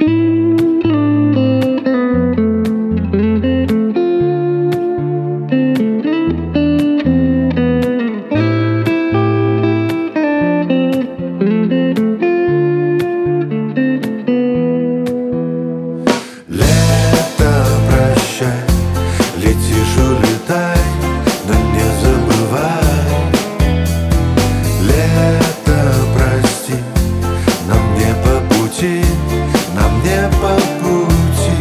Летишь, улетай, но не забывай. Лето, прости, нам не по пути, нам не по пути.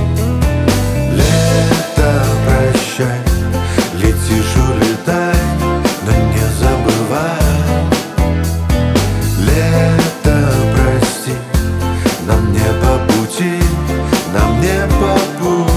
Лето, прощай, летишь, улетай, но не забывай. Лето, прости, нам не по пути, нам не по пути.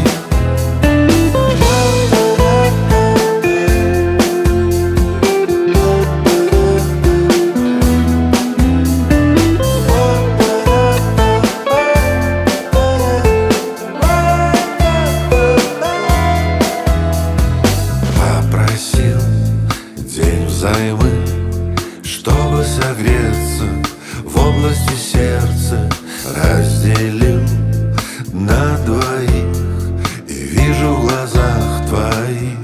День взаймы, чтобы согреться в области сердца, разделил на двоих и вижу в глазах твоих.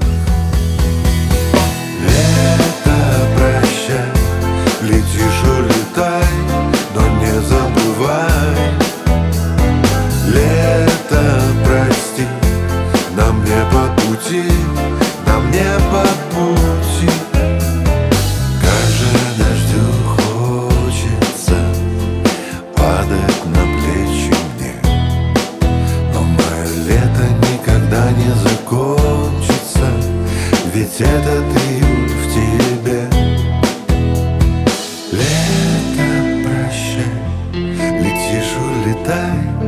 Лето, прощай, летишь, улетай, но не забывай. Лето, прости, нам не по пути, нам не по пути. Как же дождю хочется падать на плечи мне, но мое лето никогда не закончится, ведь этот июль в тебе. Лето, прощай, летишь, улетай,